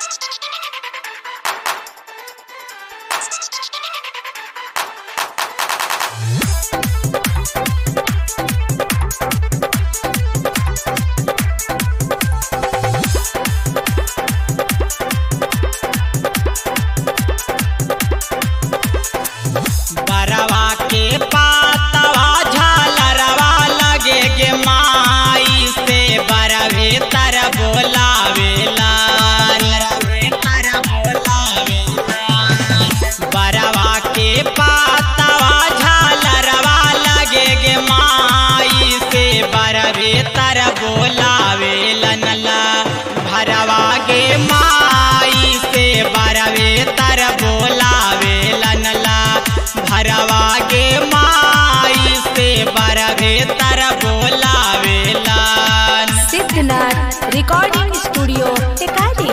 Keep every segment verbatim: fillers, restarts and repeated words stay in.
बरवा के पातवा झालरवा लगे गे माई से बरवे तर बोलावेला बरवा के पातवा झालरवा लगे गे माई से बरवे तर बोलावेला नला भरवा गे माई से बरवे तर बोलावेला नला भरवा गे माई से बरवे तर बोलावेला। Siddhnath recording studio Tikari.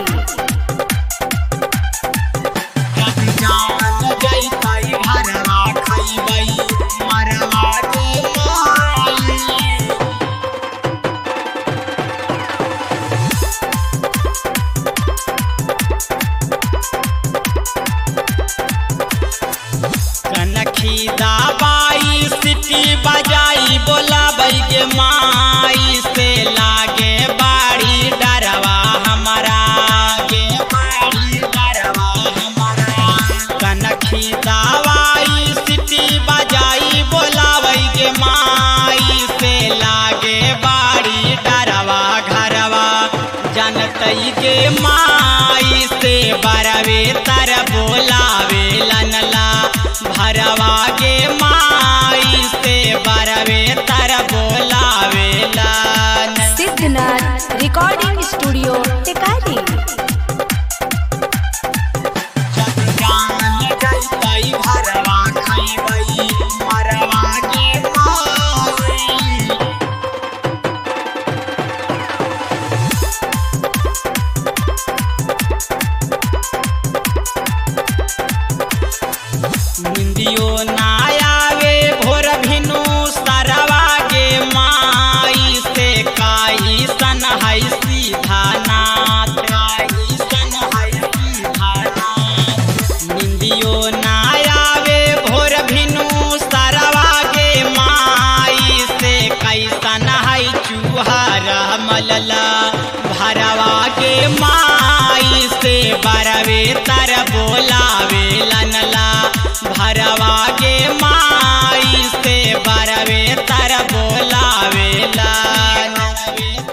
कनखी दबाई सिटी बजाई बोलाबै गे माई से लागे बाड़ी डरवा हमारा गे बाड़ी डरवा हमारा कनखी दबाई सिटी बजाई बोलाबै गे माई से लागे बाड़ी डरवा घरवा जनतै गे माई से बरवे तर बोलावेला नला भरवा गे माई से बरवे तर बोलावेला। Siddhnath recording studio Tikari. भरवा खैबै मरवा गे माई निंदियो ना आवे भोर भिनु सरवा गे माई से काई सन है सीधा नाथ काई सन है सीधा नाथ निंदियो ना आवे भोर भिनु सरवा गे माई से कैसन है चूहर मलला भरवा गे माई से बरवे तर बोलावेला नला भरवा गे माई से बरवे तर बोलावेला।